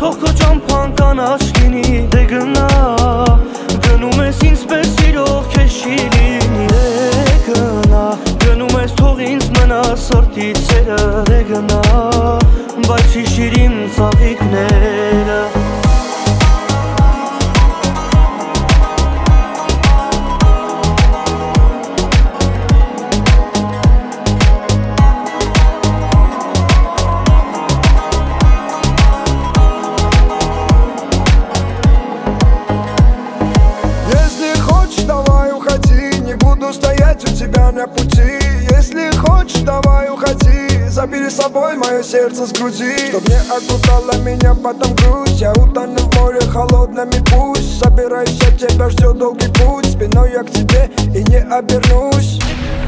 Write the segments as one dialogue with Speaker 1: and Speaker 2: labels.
Speaker 1: թող քո ճամփան կանաչ լինի դե գնա Գնում ես ինձ պես սիրող քեզ չի լինի դե գնա Գնում ես թող ինձ մնա սրտից սերը դե գնա Բայց հիշիր իմ ծաղիկները
Speaker 2: На пути, если хочешь, давай уходи Забери с собой мое сердце с груди Чтоб не окружала меня потом грусть Я утону в море холодными пусть Собирайся, тебя ждет долгий путь Спиной я к тебе и не обернусь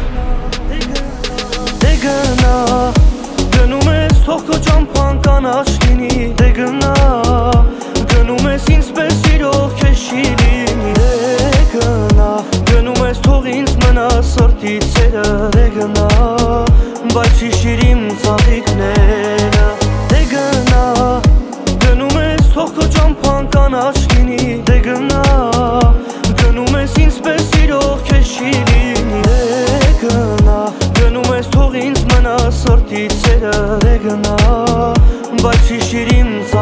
Speaker 1: Դե գնա Գնում ես թող քո ճամփան կանաչ լինի Դե գնա Գնում ես ինձ պես սիրող քեզ չի լինի Դե գնա Գնում ես թող ինձ մնա սրտից սերը Դե գնա Բայց հիշիր իմ ծաղիկները Դե գնա Գնում ես թող քո ճամփան կանաչ լինի Դե գնա Գնում ես ինձ պես սիրող քեզ չի լինի Դե գնա Գնում ես թող ինձ մնա սրտից սերը Դե գնա Բայց հիշիր իմ